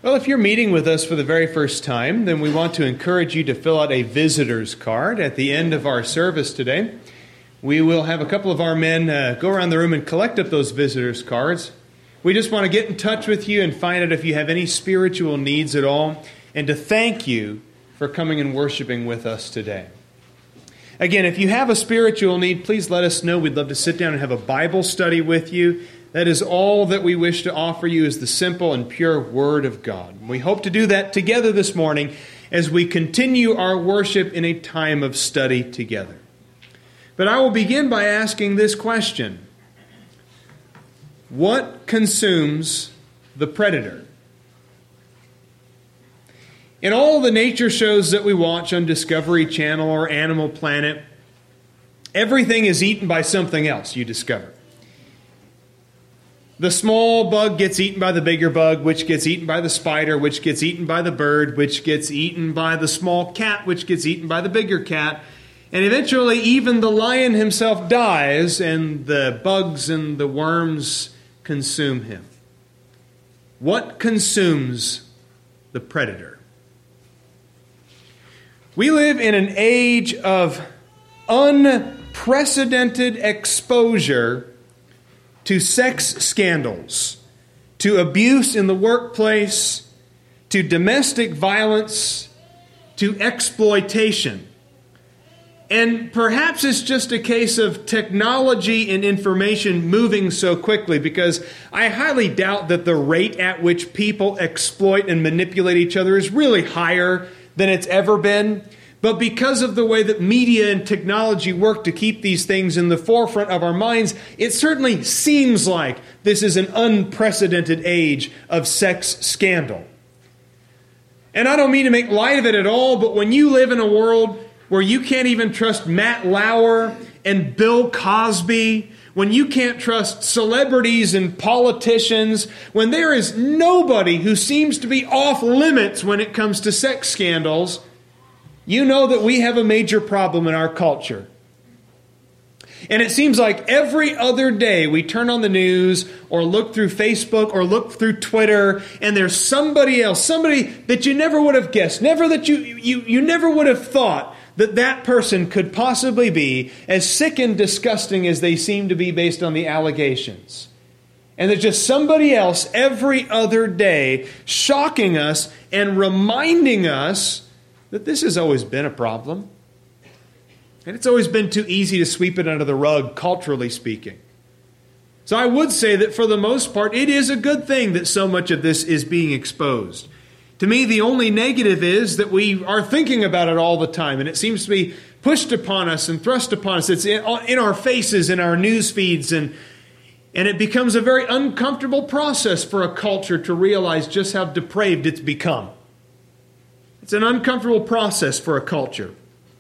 Well, if you're meeting with us for the very first time, then we want to encourage you to fill out a visitor's card at the end of our service today. We will have a couple of our men go around the room and collect up those visitor's cards. We just want to get in touch with you and find out if you have any spiritual needs at all, and to thank you for coming and worshiping with us today. Again, if you have a spiritual need, please let us know. We'd love to sit down and have a Bible study with you. That is all that we wish to offer you, is the simple and pure Word of God. We hope to do that together this morning as we continue our worship in a time of study together. But I will begin by asking this question: what consumes the predator? In all the nature shows that we watch on Discovery Channel or Animal Planet, everything is eaten by something else, you discover. The small bug gets eaten by the bigger bug, which gets eaten by the spider, which gets eaten by the bird, which gets eaten by the small cat, which gets eaten by the bigger cat. And eventually even the lion himself dies, and the bugs and the worms consume him. What consumes the predator? We live in an age of unprecedented exposure to sex scandals, to abuse in the workplace, to domestic violence, to exploitation. And perhaps it's just a case of technology and information moving so quickly, because I highly doubt that the rate at which people exploit and manipulate each other is really higher than it's ever been. But because of the way that media and technology work to keep these things in the forefront of our minds, it certainly seems like this is an unprecedented age of sex scandal. And I don't mean to make light of it at all, but when you live in a world where you can't even trust Matt Lauer and Bill Cosby, when you can't trust celebrities and politicians, when there is nobody who seems to be off limits when it comes to sex scandals, you know that we have a major problem in our culture. And it seems like every other day we turn on the news or look through Facebook or look through Twitter, and there's somebody else, somebody that you never would have guessed, never that you never would have thought that that person could possibly be as sick and disgusting as they seem to be based on the allegations. And there's just somebody else every other day shocking us and reminding us that this has always been a problem. And it's always been too easy to sweep it under the rug, culturally speaking. So I would say that for the most part, it is a good thing that so much of this is being exposed. To me, the only negative is that we are thinking about it all the time, and it seems to be pushed upon us and thrust upon us. It's in our faces, in our news feeds, and it becomes a very uncomfortable process for a culture to realize just how depraved it's become. It's an uncomfortable process for a culture.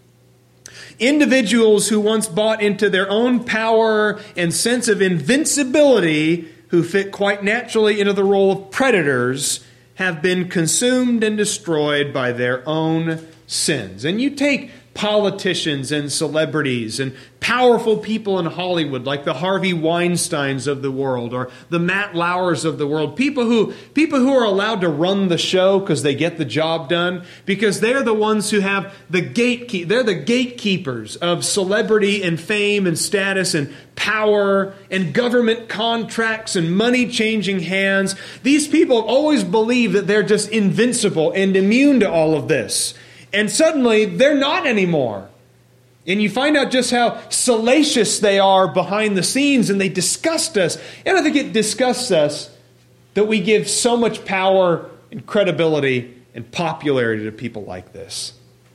Individuals who once bought into their own power and sense of invincibility, who fit quite naturally into the role of predators, have been consumed and destroyed by their own sins. And you take politicians and celebrities and powerful people in Hollywood like the Harvey Weinsteins of the world or the Matt Lauers of the world, people who are allowed to run the show because they get the job done, because they're the ones who have they're the gatekeepers of celebrity and fame and status and power and government contracts and money changing hands. These people have always believed that they're just invincible and immune to all of this. And suddenly, they're not anymore. And you find out just how salacious they are behind the scenes, and they disgust us. And I think it disgusts us that we give so much power and credibility and popularity to people like this.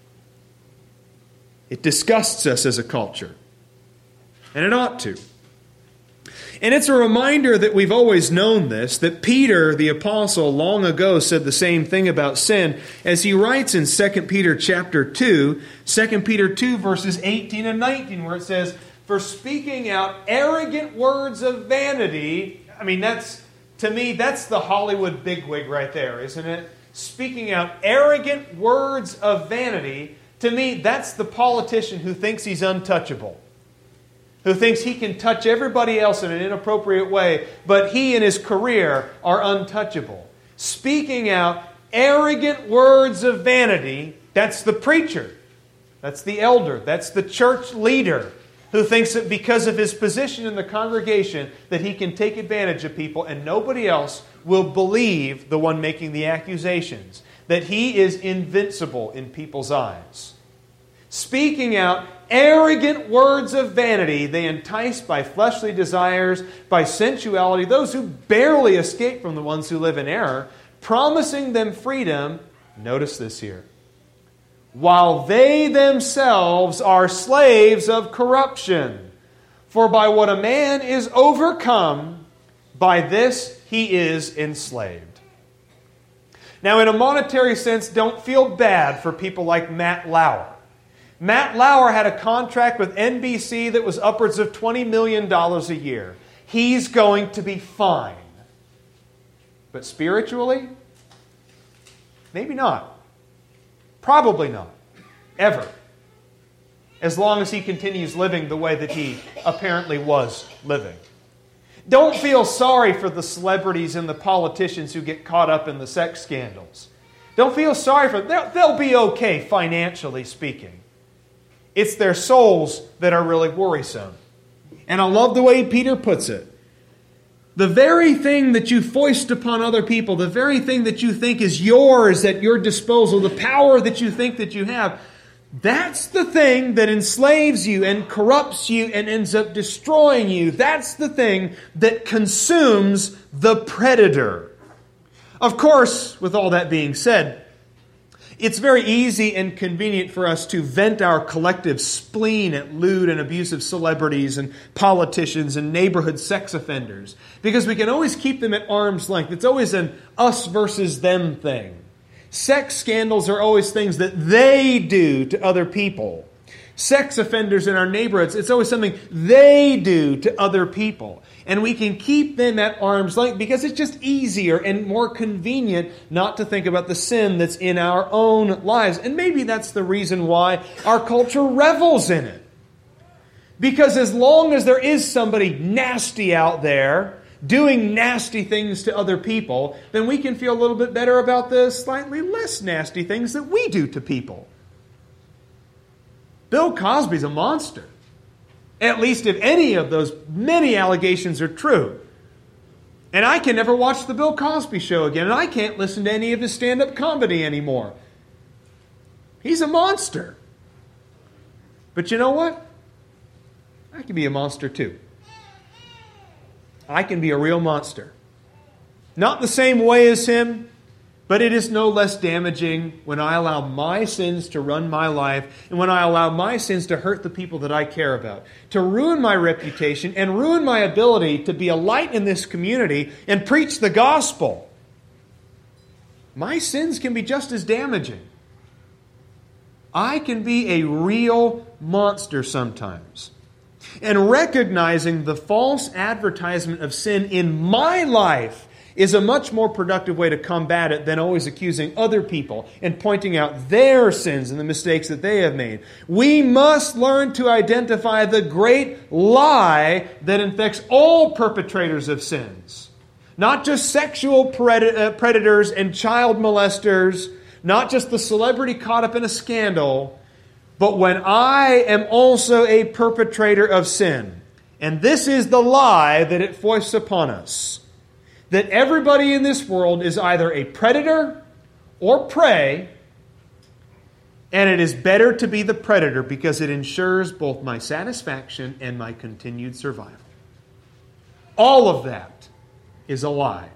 It disgusts us as a culture. And it ought to. And it's a reminder that we've always known this, that Peter, the apostle, long ago said the same thing about sin, as he writes in 2 Peter chapter 2, 2 Peter 2 verses 18 and 19, where it says, "For speaking out arrogant words of vanity," I mean, to me, that's the Hollywood bigwig right there, isn't it? Speaking out arrogant words of vanity, to me, that's the politician who thinks he's untouchable, who thinks he can touch everybody else in an inappropriate way, but he and his career are untouchable. speaking out arrogant words of vanity, that's the preacher. That's the elder. That's the church leader who thinks that because of his position in the congregation that he can take advantage of people and nobody else will believe the one making the accusations. That he is invincible in people's eyes. Speaking out arrogant words of vanity, they entice by fleshly desires, by sensuality, those who barely escape from the ones who live in error, promising them freedom, notice this here, while they themselves are slaves of corruption. For by what a man is overcome, by this he is enslaved. Now, in a monetary sense, don't feel bad for people like Matt Lauer. Matt Lauer had a contract with NBC that was upwards of $20 million a year. He's going to be fine. But spiritually, maybe not. Probably not. Ever. As long as he continues living the way that he apparently was living. Don't feel sorry for the celebrities and the politicians who get caught up in the sex scandals. Don't feel sorry for them. They'll be okay financially speaking. It's their souls that are really worrisome. And I love the way Peter puts it. The very thing that you foist upon other people, the very thing that you think is yours at your disposal, the power that you think that you have, that's the thing that enslaves you and corrupts you and ends up destroying you. That's the thing that consumes the predator. Of course, with all that being said, it's very easy and convenient for us to vent our collective spleen at lewd and abusive celebrities and politicians and neighborhood sex offenders, because we can always keep them at arm's length. It's always an us versus them thing. Sex scandals are always things that they do to other people. Sex offenders in our neighborhoods, it's always something they do to other people. And we can keep them at arm's length because it's just easier and more convenient not to think about the sin that's in our own lives. And maybe that's the reason why our culture revels in it. Because as long as there is somebody nasty out there doing nasty things to other people, then we can feel a little bit better about the slightly less nasty things that we do to people. Bill Cosby's a monster. At least if any of those many allegations are true. And I can never watch the Bill Cosby Show again, and I can't listen to any of his stand-up comedy anymore. He's a monster. But you know what? I can be a monster too. I can be a real monster. Not the same way as him, but it is no less damaging when I allow my sins to run my life and when I allow my sins to hurt the people that I care about, to ruin my reputation and ruin my ability to be a light in this community and preach the gospel. My sins can be just as damaging. I can be a real monster sometimes. And recognizing the false advertisement of sin in my life is a much more productive way to combat it than always accusing other people and pointing out their sins and the mistakes that they have made. We must learn to identify the great lie that infects all perpetrators of sins. Not just sexual predators and child molesters, not just the celebrity caught up in a scandal, but when I am also a perpetrator of sin. And this is the lie that it foists upon us. That everybody in this world is either a predator or prey, and it is better to be the predator because it ensures both my satisfaction and my continued survival. All of that is a lie.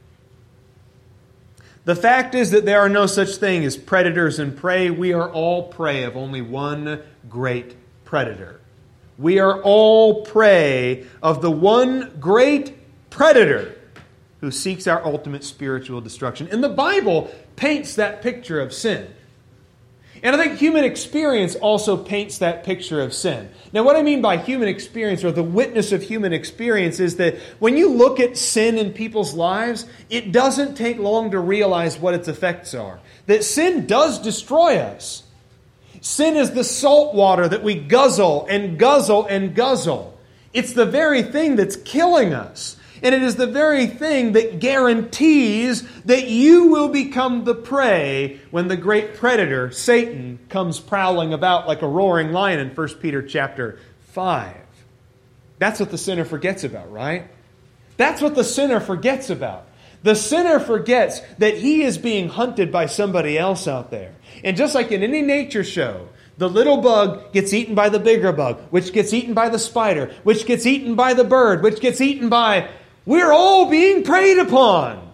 The fact is that there are no such thing as predators and prey. We are all prey of only one great predator. We are all prey of the one great predator who seeks our ultimate spiritual destruction. And the Bible paints that picture of sin. And I think human experience also paints that picture of sin. Now, what I mean by human experience, or the witness of human experience, is that when you look at sin in people's lives, it doesn't take long to realize what its effects are. That sin does destroy us. Sin is the salt water that we guzzle and guzzle and guzzle. It's the very thing that's killing us. And it is the very thing that guarantees that you will become the prey when the great predator, Satan, comes prowling about like a roaring lion in 1 Peter chapter 5. That's what the sinner forgets about, right? That's what the sinner forgets about. The sinner forgets that he is being hunted by somebody else out there. And just like in any nature show, the little bug gets eaten by the bigger bug, which gets eaten by the spider, which gets eaten by the bird, which gets eaten by... We're all being preyed upon.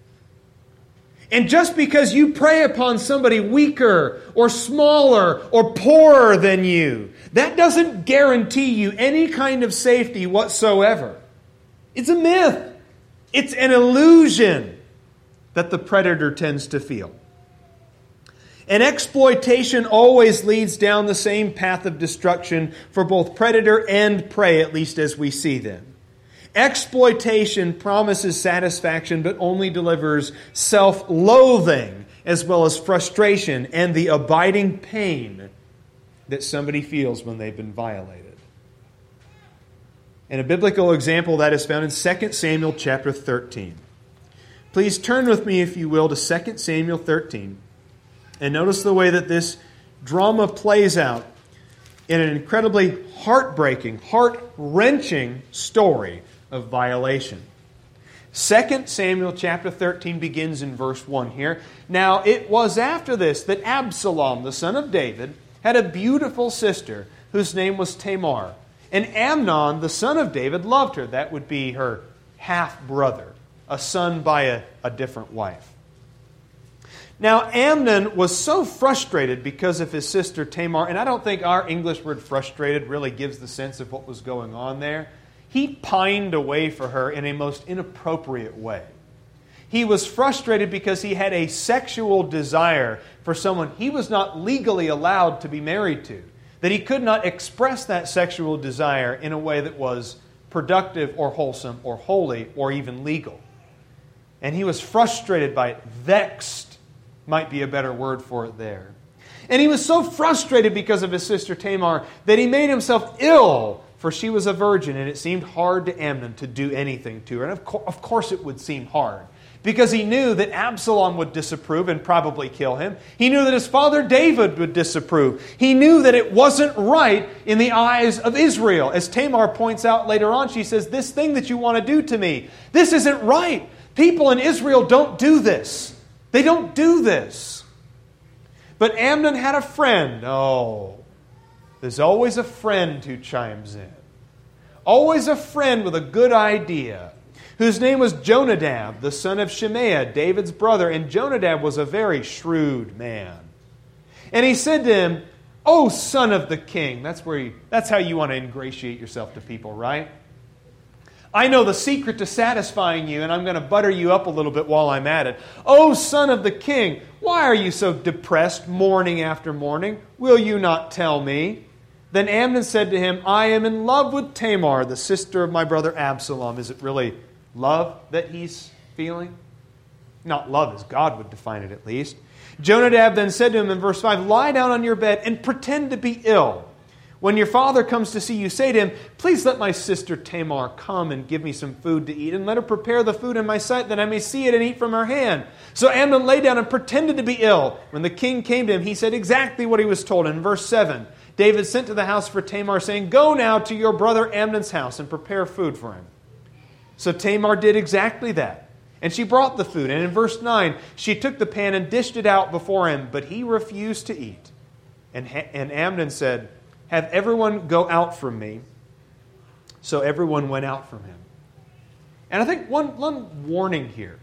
And just because you prey upon somebody weaker or smaller or poorer than you, that doesn't guarantee you any kind of safety whatsoever. It's a myth. It's an illusion that the predator tends to feel. And exploitation always leads down the same path of destruction for both predator and prey, at least as we see them. Exploitation promises satisfaction, but only delivers self-loathing as well as frustration and the abiding pain that somebody feels when they've been violated. And a biblical example that is found in 2 Samuel chapter 13. Please turn with me, if you will, to 2 Samuel 13. And notice the way that this drama plays out in an incredibly heartbreaking, heart-wrenching story of violation. 2 Samuel chapter 13 begins in verse 1 here. Now it was after this that Absalom, the son of David, had a beautiful sister whose name was Tamar. And Amnon, the son of David, loved her. That would be her half-brother, a son by a different wife. Now, Amnon was so frustrated because of his sister Tamar, and I don't think our English word frustrated really gives the sense of what was going on there. He pined away for her in a most inappropriate way. He was frustrated because he had a sexual desire for someone he was not legally allowed to be married to, that he could not express that sexual desire in a way that was productive or wholesome or holy or even legal. And he was frustrated by it, vexed might be a better word for it there. And he was so frustrated because of his sister Tamar that he made himself ill, for she was a virgin, and it seemed hard to Amnon to do anything to her. And of course it would seem hard, because he knew that Absalom would disapprove and probably kill him. He knew that his father David would disapprove. He knew that it wasn't right in the eyes of Israel. As Tamar points out later on, she says, "This thing that you want to do to me, this isn't right. People in Israel don't do this. They don't do this." But Amnon had a friend. Oh, there's always a friend who chimes in. Always a friend with a good idea, whose name was Jonadab, the son of Shimea, David's brother. And Jonadab was a very shrewd man. And he said to him, "O son of the king," that's how you want to ingratiate yourself to people, right? "I know the secret to satisfying you, and I'm going to butter you up a little bit while I'm at it. O son of the king, why are you so depressed morning after morning? Will you not tell me?" Then Amnon said to him, "I am in love with Tamar, the sister of my brother Absalom." Is it really love that he's feeling? Not love as God would define it, at least. Jonadab then said to him in verse 5, "Lie down on your bed and pretend to be ill. When your father comes to see you, say to him, 'Please let my sister Tamar come and give me some food to eat, and let her prepare the food in my sight, that I may see it and eat from her hand.'" So Amnon lay down and pretended to be ill. When the king came to him, he said exactly what he was told. In verse 7, David sent to the house for Tamar, saying, "Go now to your brother Amnon's house and prepare food for him." So Tamar did exactly that, and she brought the food. And in verse 9, she took the pan and dished it out before him, but he refused to eat. And Amnon said, "Have everyone go out from me." So everyone went out from him. And I think one warning here.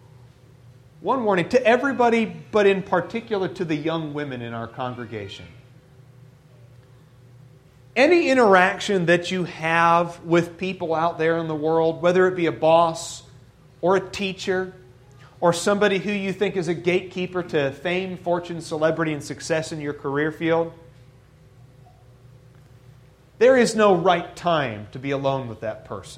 One warning to everybody, but in particular to the young women in our congregation. Any interaction that you have with people out there in the world, whether it be a boss or a teacher or somebody who you think is a gatekeeper to fame, fortune, celebrity, and success in your career field, there is no right time to be alone with that person.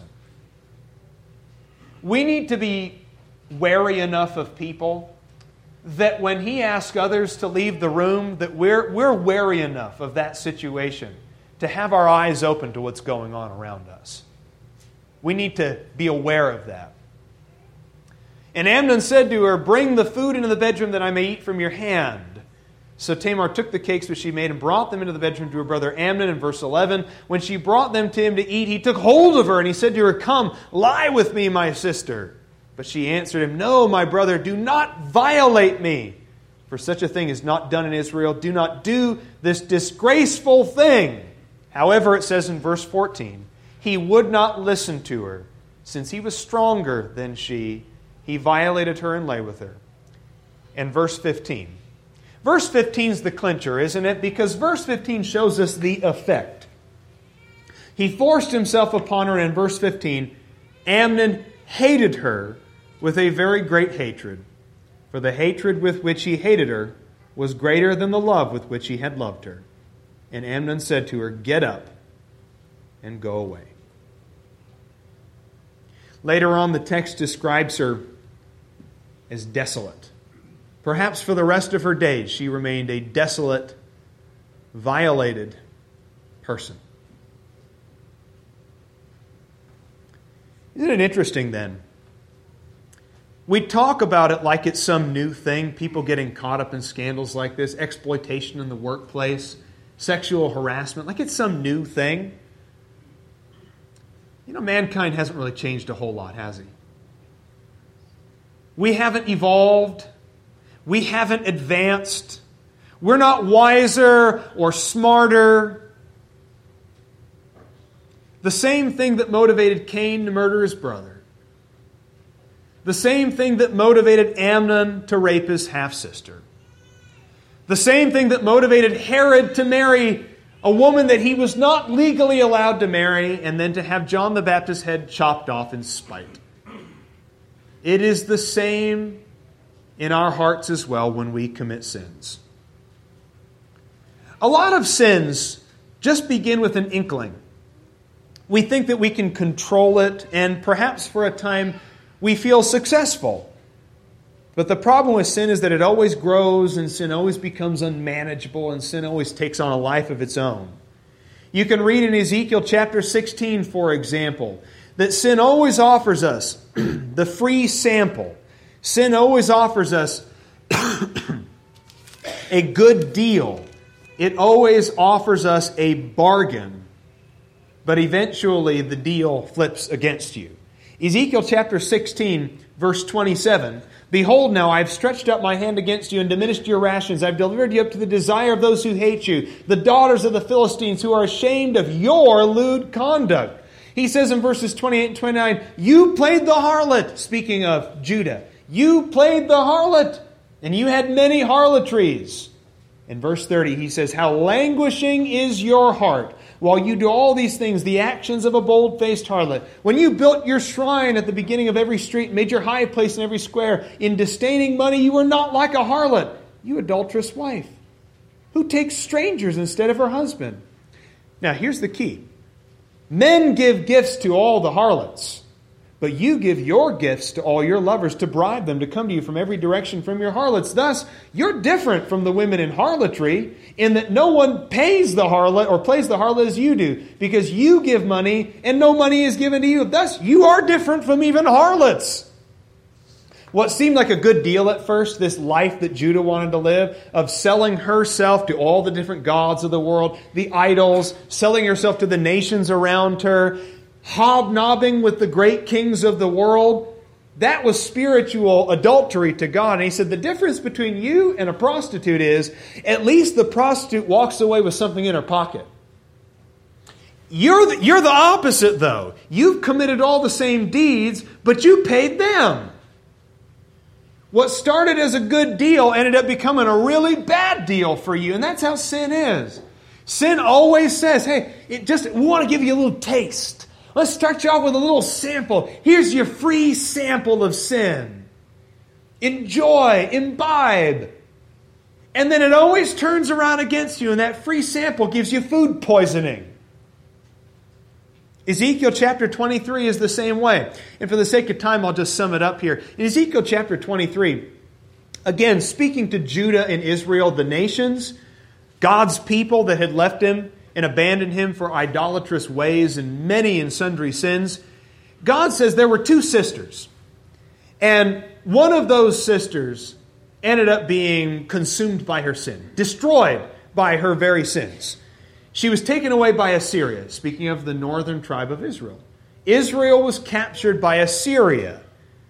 We need to be wary enough of people that when he asks others to leave the room, that we're wary enough of that situation to have our eyes open to what's going on around us. We need to be aware of that. And Amnon said to her, "Bring the food into the bedroom that I may eat from your hand." So Tamar took the cakes which she made and brought them into the bedroom to her brother Amnon. In verse 11, when she brought them to him to eat, he took hold of her and he said to her, "Come, lie with me, my sister." But she answered him, "No, my brother, do not violate me. For such a thing is not done in Israel. Do not do this disgraceful thing." However, it says in verse 14, he would not listen to her. Since he was stronger than she, he violated her and lay with her. And verse 15. Verse 15 is the clincher, isn't it? Because verse 15 shows us the effect. He forced himself upon her, and in verse 15, Amnon hated her with a very great hatred. For the hatred with which he hated her was greater than the love with which he had loved her. And Amnon said to her, "Get up and go away." Later on, the text describes her as desolate. Perhaps for the rest of her days, she remained a desolate, violated person. Isn't it interesting then? We talk about it like it's some new thing, people getting caught up in scandals like this, exploitation in the workplace, sexual harassment, like it's some new thing. You know, mankind hasn't really changed a whole lot, has he? We haven't evolved. We haven't advanced. We're not wiser or smarter. The same thing that motivated Cain to murder his brother. The same thing that motivated Amnon to rape his half-sister. The same thing that motivated Herod to marry a woman that he was not legally allowed to marry and then to have John the Baptist's head chopped off in spite. It is the same in our hearts as well when we commit sins. A lot of sins just begin with an inkling. We think that we can control it, and perhaps for a time we feel successful. But the problem with sin is that it always grows, and sin always becomes unmanageable, and sin always takes on a life of its own. You can read in Ezekiel chapter 16, for example, that sin always offers us the free sample. Sin always offers us a good deal. It always offers us a bargain. But eventually the deal flips against you. Ezekiel chapter 16, verse 27. "Behold, now I have stretched out my hand against you and diminished your rations. I have delivered you up to the desire of those who hate you, the daughters of the Philistines who are ashamed of your lewd conduct." He says in verses 28 and 29, "You played the harlot," speaking of Judah. "You played the harlot, and you had many harlotries." In verse 30, he says, "How languishing is your heart, while you do all these things, the actions of a bold-faced harlot. When you built your shrine at the beginning of every street, made your high place in every square, in disdaining money, you were not like a harlot, you adulterous wife, who takes strangers instead of her husband." Now, here's the key. Men give gifts to all the harlots, but you give your gifts to all your lovers to bribe them to come to you from every direction from your harlots. Thus, you're different from the women in harlotry in that no one pays the harlot or plays the harlot as you do, because you give money and no money is given to you. Thus, you are different from even harlots. What seemed like a good deal at first, this life that Judah wanted to live, of selling herself to all the different gods of the world, the idols, selling herself to the nations around her, hobnobbing with the great kings of the world, that was spiritual adultery to God. And he said, the difference between you and a prostitute is, at least the prostitute walks away with something in her pocket. You're the opposite, though. You've committed all the same deeds, but you paid them. What started as a good deal ended up becoming a really bad deal for you. And that's how sin is. Sin always says, hey, we want to give you a little taste. Let's start you off with a little sample. Here's your free sample of sin. Enjoy, imbibe. And then it always turns around against you, and that free sample gives you food poisoning. Ezekiel chapter 23 is the same way. And for the sake of time, I'll just sum it up here. In Ezekiel chapter 23, again, speaking to Judah and Israel, the nations, God's people that had left him and abandoned him for idolatrous ways and many and sundry sins, God says there were two sisters. And one of those sisters ended up being consumed by her sin, destroyed by her very sins. She was taken away by Assyria, speaking of the northern tribe of Israel. Israel was captured by Assyria,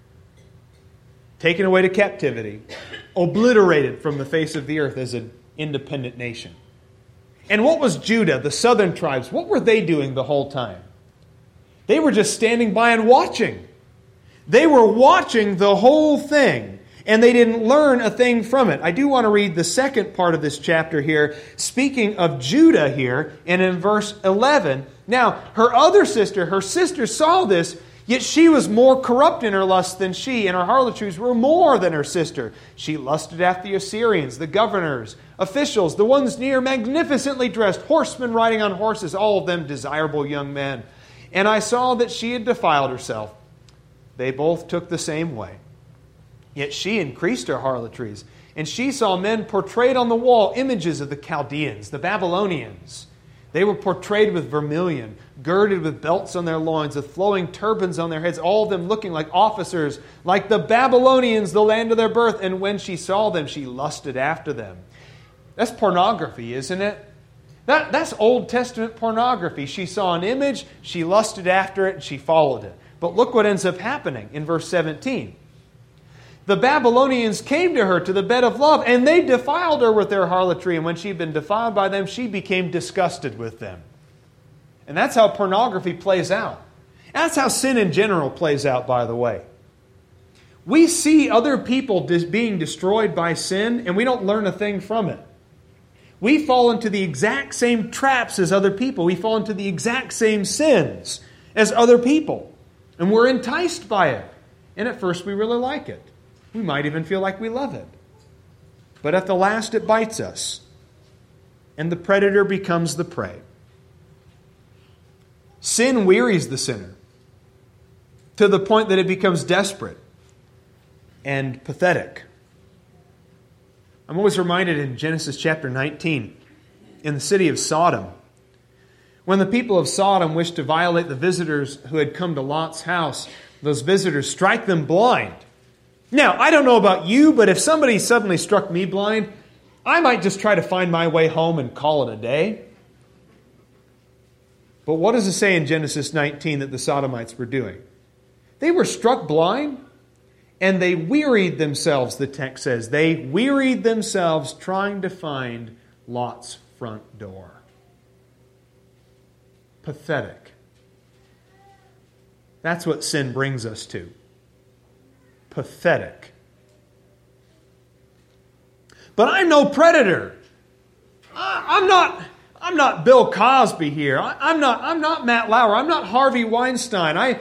taken away to captivity, obliterated from the face of the earth as an independent nation. And what was Judah, the southern tribes, what were they doing the whole time? They were just standing by and watching. They were watching the whole thing, and they didn't learn a thing from it. I do want to read the second part of this chapter here, speaking of Judah here, and in verse 11. Now, her sister saw this, yet she was more corrupt in her lust than she, and her harlotries were more than her sister. She lusted after the Assyrians, the governors, officials, the ones near, magnificently dressed, horsemen riding on horses, all of them desirable young men. And I saw that she had defiled herself. They both took the same way. Yet she increased her harlotries, and she saw men portrayed on the wall, images of the Chaldeans, the Babylonians. They were portrayed with vermilion, girded with belts on their loins, with flowing turbans on their heads, all of them looking like officers, like the Babylonians, the land of their birth. And when she saw them, she lusted after them. That's pornography, isn't it? That's Old Testament pornography. She saw an image, she lusted after it, and she followed it. But look what ends up happening in verse 17. The Babylonians came to her to the bed of love, and they defiled her with their harlotry. And when she had been defiled by them, she became disgusted with them. And that's how pornography plays out. That's how sin in general plays out, by the way. We see other people being destroyed by sin, and we don't learn a thing from it. We fall into the exact same traps as other people. We fall into the exact same sins as other people. And we're enticed by it. And at first we really like it. We might even feel like we love it. But at the last it bites us. And the predator becomes the prey. Sin wearies the sinner to the point that it becomes desperate and pathetic. I'm always reminded in Genesis chapter 19, in the city of Sodom, when the people of Sodom wished to violate the visitors who had come to Lot's house, those visitors strike them blind. Now, I don't know about you, but if somebody suddenly struck me blind, I might just try to find my way home and call it a day. But what does it say in Genesis 19 that the Sodomites were doing? They were struck blind, and they wearied themselves, the text says. They wearied themselves trying to find Lot's front door. Pathetic. That's what sin brings us to. Pathetic. But I'm no predator. I'm not Bill Cosby here. I'm not Matt Lauer. I'm not Harvey Weinstein. I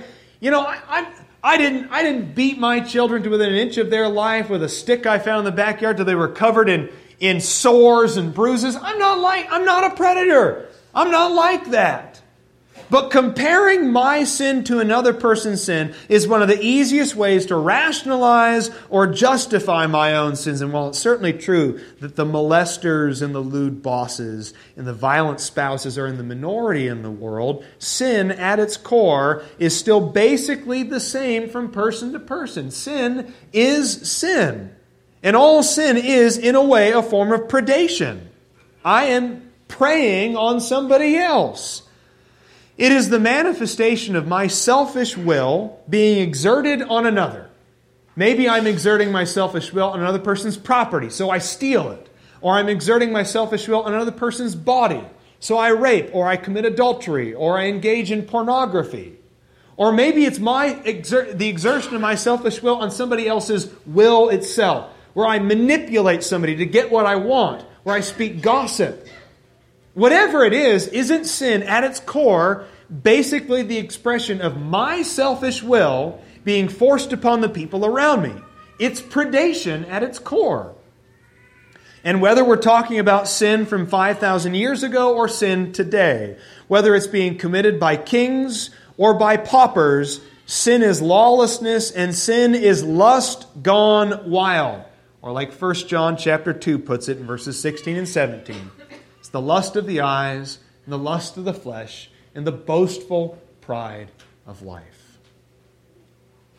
didn't beat my children to within an inch of their life with a stick I found in the backyard till they were covered in sores and bruises. I'm not a predator. I'm not like that. But comparing my sin to another person's sin is one of the easiest ways to rationalize or justify my own sins. And while it's certainly true that the molesters and the lewd bosses and the violent spouses are in the minority in the world, sin at its core is still basically the same from person to person. Sin is sin. And all sin is, in a way, a form of predation. I am preying on somebody else. It is the manifestation of my selfish will being exerted on another. Maybe I'm exerting my selfish will on another person's property, so I steal it. Or I'm exerting my selfish will on another person's body, so I rape, or I commit adultery, or I engage in pornography. Or maybe it's the exertion of my selfish will on somebody else's will itself, where I manipulate somebody to get what I want, where I speak gossip. Whatever it is, isn't sin at its core basically the expression of my selfish will being forced upon the people around me? It's predation at its core. And whether we're talking about sin from 5,000 years ago or sin today, whether it's being committed by kings or by paupers, sin is lawlessness and sin is lust gone wild. Or like 1 John chapter 2 puts it in verses 16 and 17. It's the lust of the eyes, and the lust of the flesh, and the boastful pride of life.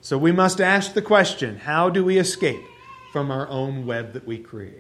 So we must ask the question, how do we escape from our own web that we create?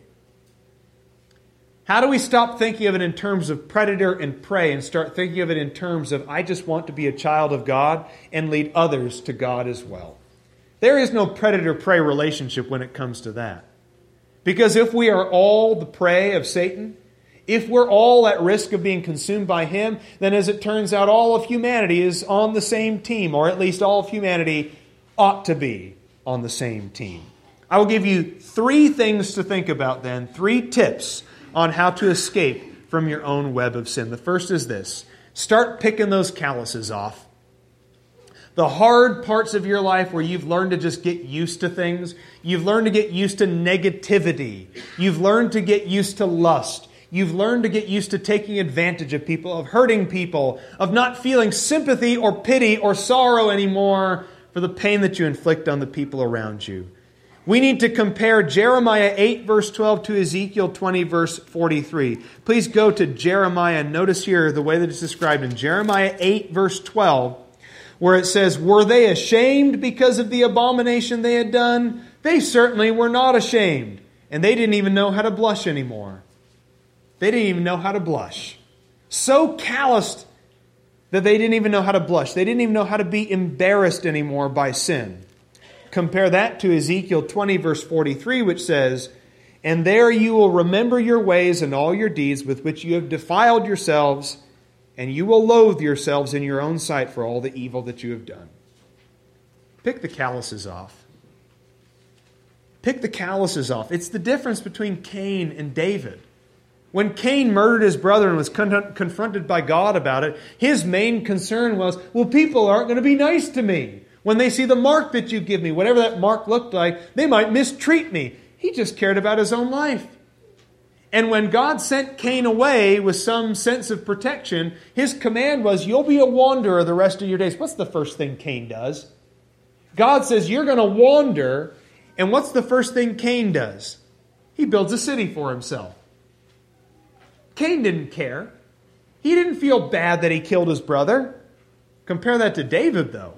How do we stop thinking of it in terms of predator and prey and start thinking of it in terms of, I just want to be a child of God and lead others to God as well? There is no predator-prey relationship when it comes to that. Because if we are all the prey of Satan, if we're all at risk of being consumed by him, then as it turns out, all of humanity is on the same team, or at least all of humanity ought to be on the same team. I will give you 3 things to think about then, 3 tips on how to escape from your own web of sin. The first is this: start picking those calluses off. The hard parts of your life where you've learned to just get used to things. You've learned to get used to negativity. You've learned to get used to lust. You've learned to get used to taking advantage of people, of hurting people, of not feeling sympathy or pity or sorrow anymore for the pain that you inflict on the people around you. We need to compare Jeremiah 8 verse 12 to Ezekiel 20 verse 43. Please go to Jeremiah. Notice here the way that it's described in Jeremiah 8 verse 12, where it says, "Were they ashamed because of the abomination they had done? They certainly were not ashamed, and they didn't even know how to blush anymore." They didn't even know how to blush. So calloused that they didn't even know how to blush. They didn't even know how to be embarrassed anymore by sin. Compare that to Ezekiel 20 verse 43, which says, "And there you will remember your ways and all your deeds with which you have defiled yourselves, and you will loathe yourselves in your own sight for all the evil that you have done." Pick the calluses off. Pick the calluses off. It's the difference between Cain and David. When Cain murdered his brother and was confronted by God about it, his main concern was, well, people aren't going to be nice to me. When they see the mark that you give me, whatever that mark looked like, they might mistreat me. He just cared about his own life. And when God sent Cain away with some sense of protection, his command was, you'll be a wanderer the rest of your days. What's the first thing Cain does? God says, you're going to wander. And what's the first thing Cain does? He builds a city for himself. Cain didn't care. He didn't feel bad that he killed his brother. Compare that to David, though.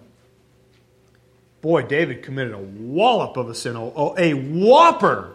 Boy, David committed a wallop of a sin, a whopper.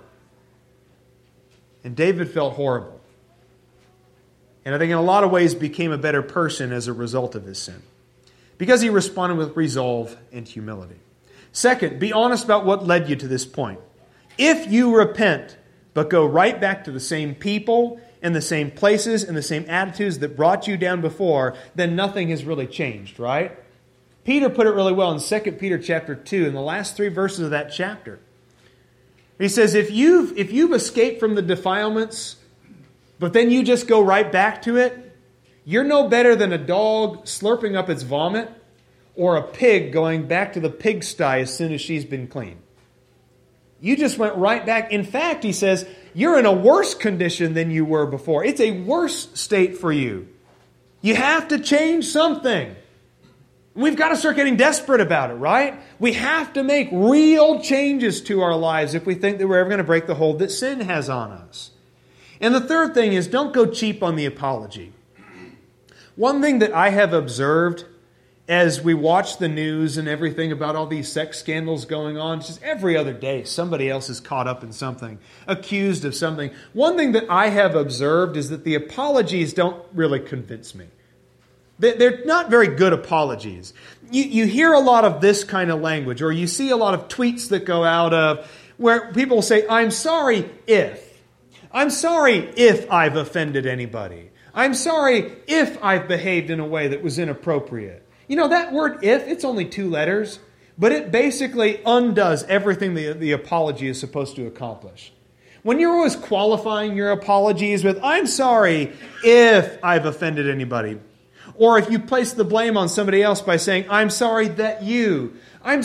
And David felt horrible. And I think in a lot of ways became a better person as a result of his sin, because he responded with resolve and humility. Second, be honest about what led you to this point. If you repent, but go right back to the same people and the same places and the same attitudes that brought you down before, then nothing has really changed, right? Peter put it really well in 2 Peter chapter 2, in the last 3 verses of that chapter. He says, if you've escaped from the defilements, but then you just go right back to it, you're no better than a dog slurping up its vomit or a pig going back to the pigsty as soon as she's been cleaned. You just went right back. In fact, he says, you're in a worse condition than you were before. It's a worse state for you. You have to change something. We've got to start getting desperate about it, right? We have to make real changes to our lives if we think that we're ever going to break the hold that sin has on us. And the third thing is, don't go cheap on the apology. One thing that I have observed as we watch the news and everything about all these sex scandals going on, just every other day somebody else is caught up in something, accused of something. One thing that I have observed is that the apologies don't really convince me. They're not very good apologies. You hear a lot of this kind of language, or you see a lot of tweets that go out of where people say, I'm sorry if. I'm sorry if I've offended anybody. I'm sorry if I've behaved in a way that was inappropriate. You know, that word if, it's only 2 letters, but it basically undoes everything the apology is supposed to accomplish. When you're always qualifying your apologies with, I'm sorry if I've offended anybody, or if you place the blame on somebody else by saying, I'm sorry that you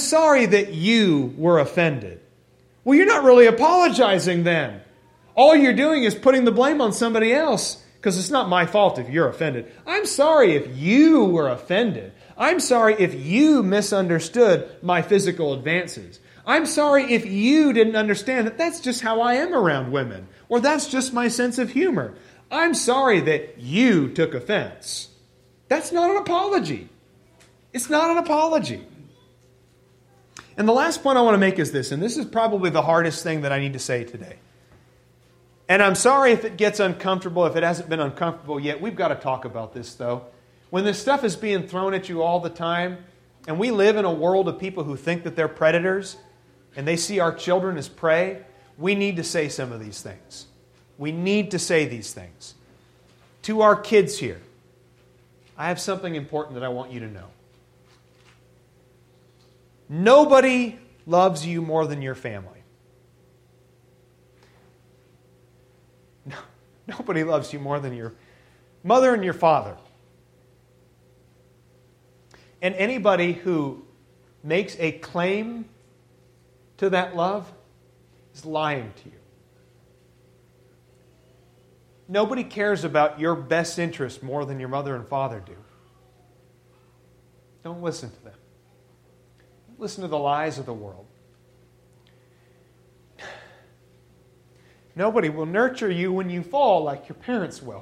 were offended. Well, you're not really apologizing then. All you're doing is putting the blame on somebody else, because it's not my fault if you're offended. I'm sorry if you were offended. I'm sorry if you misunderstood my physical advances. I'm sorry if you didn't understand that that's just how I am around women, or that's just my sense of humor. I'm sorry that you took offense. That's not an apology. It's not an apology. And the last point I want to make is this, and this is probably the hardest thing that I need to say today. And I'm sorry if it gets uncomfortable, if it hasn't been uncomfortable yet. We've got to talk about this, though. When this stuff is being thrown at you all the time, and we live in a world of people who think that they're predators, and they see our children as prey, we need to say some of these things. We need to say these things. To our kids here, I have something important that I want you to know. Nobody loves you more than your family. No, nobody loves you more than your mother and your father. And anybody who makes a claim to that love is lying to you. Nobody cares about your best interest more than your mother and father do. Don't listen to them. Don't listen to the lies of the world. Nobody will nurture you when you fall like your parents will.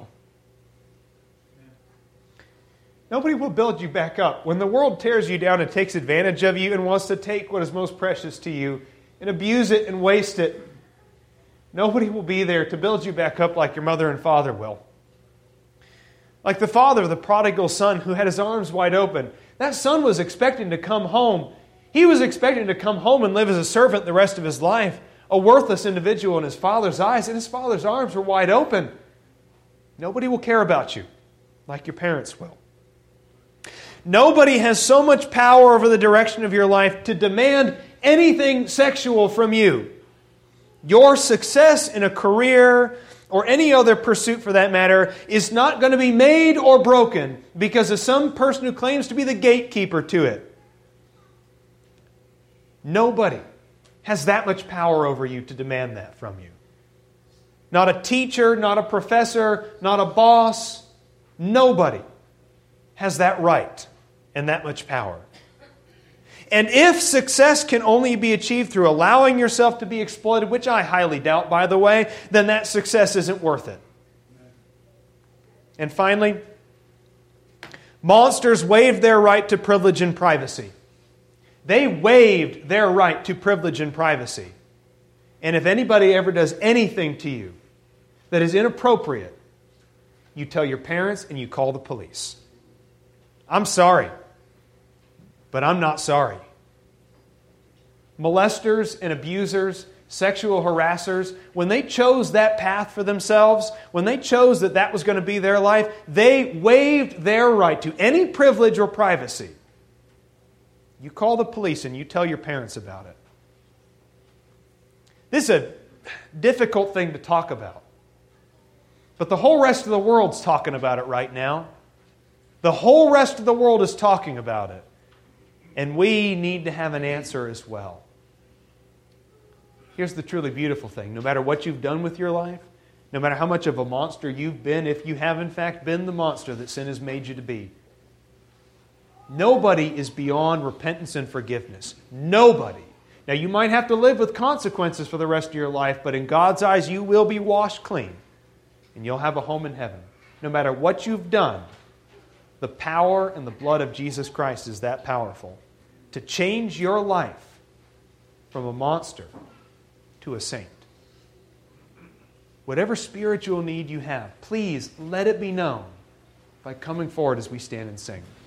Nobody will build you back up. When the world tears you down and takes advantage of you and wants to take what is most precious to you and abuse it and waste it, nobody will be there to build you back up like your mother and father will. Like the father of the prodigal son who had his arms wide open. That son was expecting to come home. He was expecting to come home and live as a servant the rest of his life, a worthless individual in his father's eyes, and his father's arms were wide open. Nobody will care about you like your parents will. Nobody has so much power over the direction of your life to demand anything sexual from you. Your success in a career or any other pursuit for that matter is not going to be made or broken because of some person who claims to be the gatekeeper to it. Nobody has that much power over you to demand that from you. Not a teacher, not a professor, not a boss. Nobody has that right and that much power. And if success can only be achieved through allowing yourself to be exploited, which I highly doubt, by the way, then that success isn't worth it. And finally, monsters waived their right to privilege and privacy. They waived their right to privilege and privacy. And if anybody ever does anything to you that is inappropriate, you tell your parents and you call the police. I'm sorry, but I'm not sorry. Molesters and abusers, sexual harassers, when they chose that path for themselves, when they chose that that was going to be their life, they waived their right to any privilege or privacy. You call the police and you tell your parents about it. This is a difficult thing to talk about. But the whole rest of the world's talking about it right now. The whole rest of the world is talking about it. And we need to have an answer as well. Here's the truly beautiful thing. No matter what you've done with your life, no matter how much of a monster you've been, if you have in fact been the monster that sin has made you to be, nobody is beyond repentance and forgiveness. Nobody. Now you might have to live with consequences for the rest of your life, but in God's eyes you will be washed clean. And you'll have a home in heaven. No matter what you've done, the power and the blood of Jesus Christ is that powerful to change your life from a monster to a saint. Whatever spiritual need you have, please let it be known by coming forward as we stand and sing.